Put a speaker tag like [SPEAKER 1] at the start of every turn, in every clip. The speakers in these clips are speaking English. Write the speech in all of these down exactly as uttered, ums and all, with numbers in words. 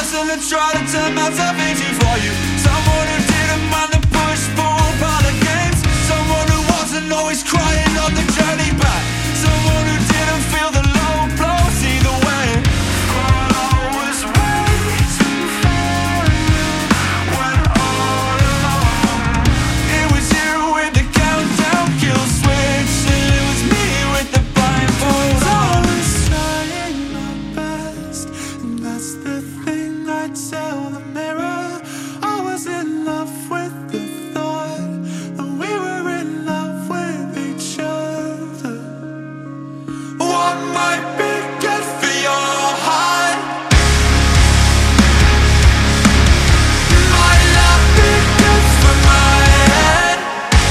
[SPEAKER 1] person to try to turn myself into for you. Someone who didn't mind the push, pull part of games. Someone who wasn't always crying on the journey back. Someone who didn't feel the low blows either way. But I was waiting for you when all along it was you with the countdown kill switch, and it was me with the blindfold on. I was trying my best, and that's the thing I tell the mirror. I was in love with the thought that we were in love with each other. What might be good for your heart might not be good for my head.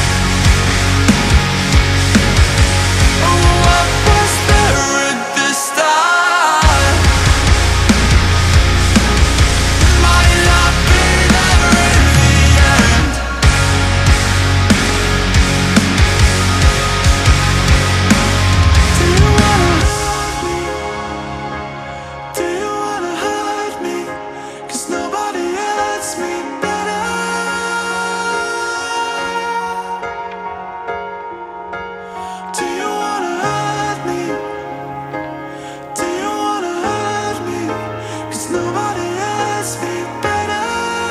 [SPEAKER 1] What was there at the start might not be there in the end. Do you wanna hurt me? Do you wanna hurt me? 'Cause nobody hurts me better. Do you wanna hurt me? Do you wanna hurt me? 'Cause nobody hurts me better.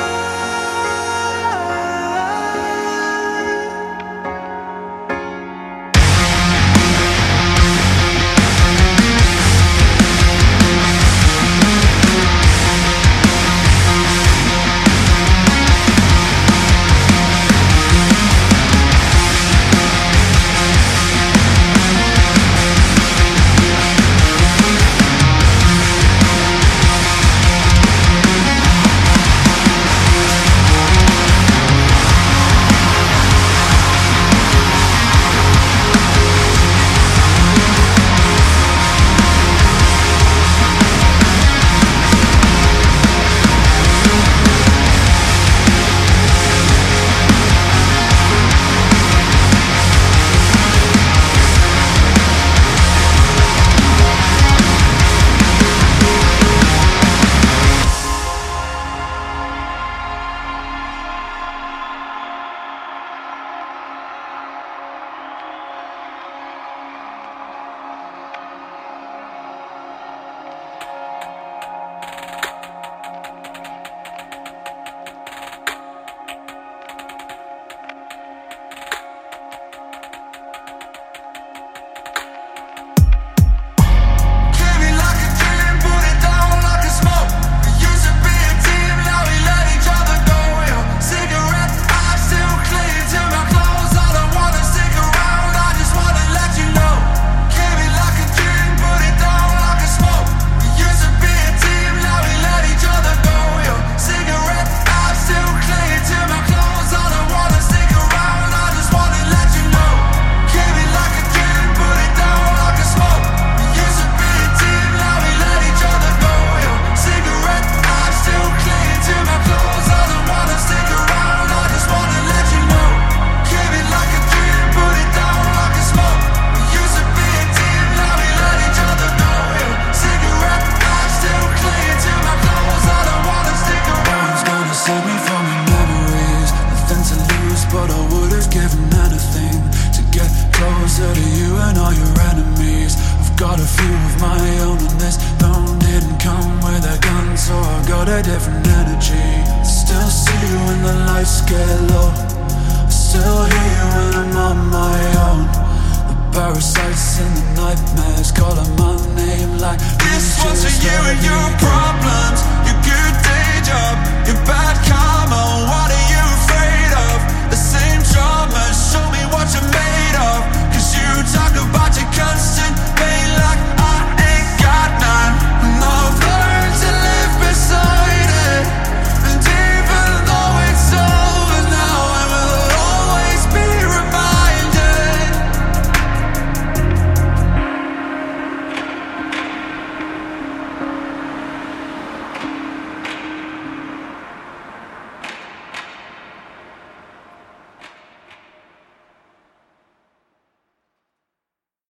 [SPEAKER 1] Came in like a dream, put it down like a smoke. We used to be a team, now we let each other go. Yo, cigarette, I still cling to my clothes. I don't wanna stick around, I just wanna let you know. Came in like a dream, put it down like a smoke. We used to be a team, now we let each other go. Yo, cigarette, I still cling to my clothes. I don't wanna stick around, I just wanna let you know. Came in like a dream, put it down like a smoke. We used to be a team, now we let each other go. Yo, cigarette, I still cling to my clothes. I don't wanna stick around, I just wanna let you know. Came in like a dream, put it down like a smoke. We used to be a team, now we let each other go. Yo, cigarette, I still cling to my clothes. I don't wanna stick around. No one's gonna save me from your memories. Nothing to lose, but I would've given anything to get closer to you and all your enemies. I've got a few of my own, and this phone didn't come with a gun, so I got a different energy. Still see you when the lights get low. I still hear you when I'm on my own. The parasites and the nightmares calling my name like This one's for you and your problems, your good day job, your bad